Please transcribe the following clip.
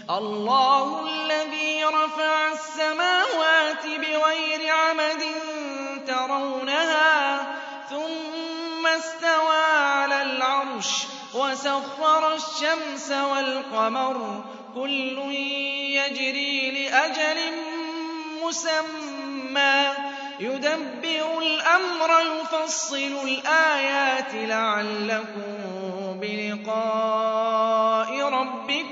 اللَّهُ الَّذِي رَفَعَ السَّمَاوَاتِ بِغَيْرِ عَمَدٍ تَرَوْنَهَا ثُمَّ اسْتَوَىٰ عَلَى الْعَرْشِ وَسَخَّرَ الشَّمْسَ وَالْقَمَرَ كُلٌّ يَجْرِي لِأَجَلٍ مُّسَمًّى يُدَبِّرُ الْأَمْرَ يُفَصِّلُ الْآيَاتِ لَعَلَّكُم بِلِقَاءِ رَبِّكُمْ